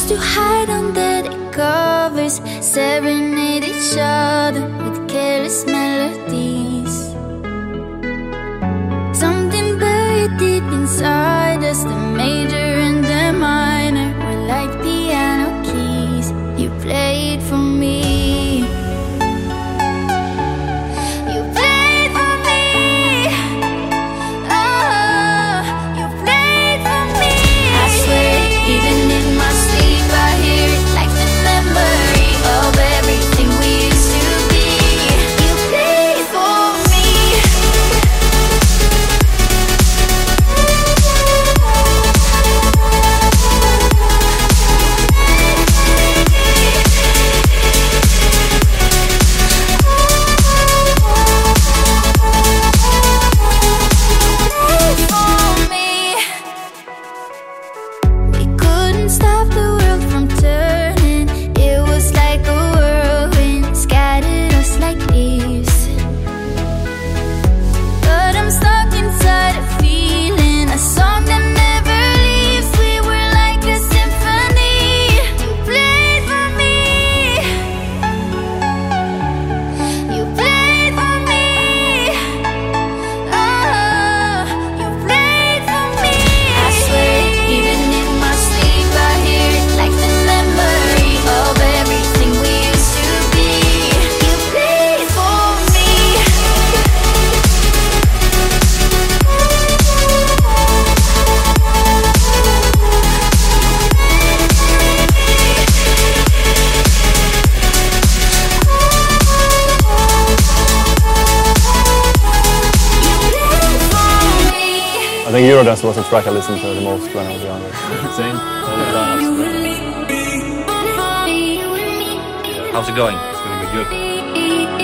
used to hide under the covers, serenade each other with careless melodies. Something buried deep inside us, the major and the minor were like piano keys. You played for me. You played for me. Oh, you played for me. I swear, even in my sleep I hear it like the memory of everything we used to be. You played for me. We couldn't stop the world from turning. It was like a whirlwind, scattered us like leaves. But I'm stuck inside a feeling, a song that never leaves. We were like a symphony. You played for me. You played for me. Oh, you played for me. I swear, even in my sleep I hear it like the memory of everything we used to be. You played for me. I think Eurodance was the track I listened to the most when I was younger. Same. How's it going? It's gonna be good.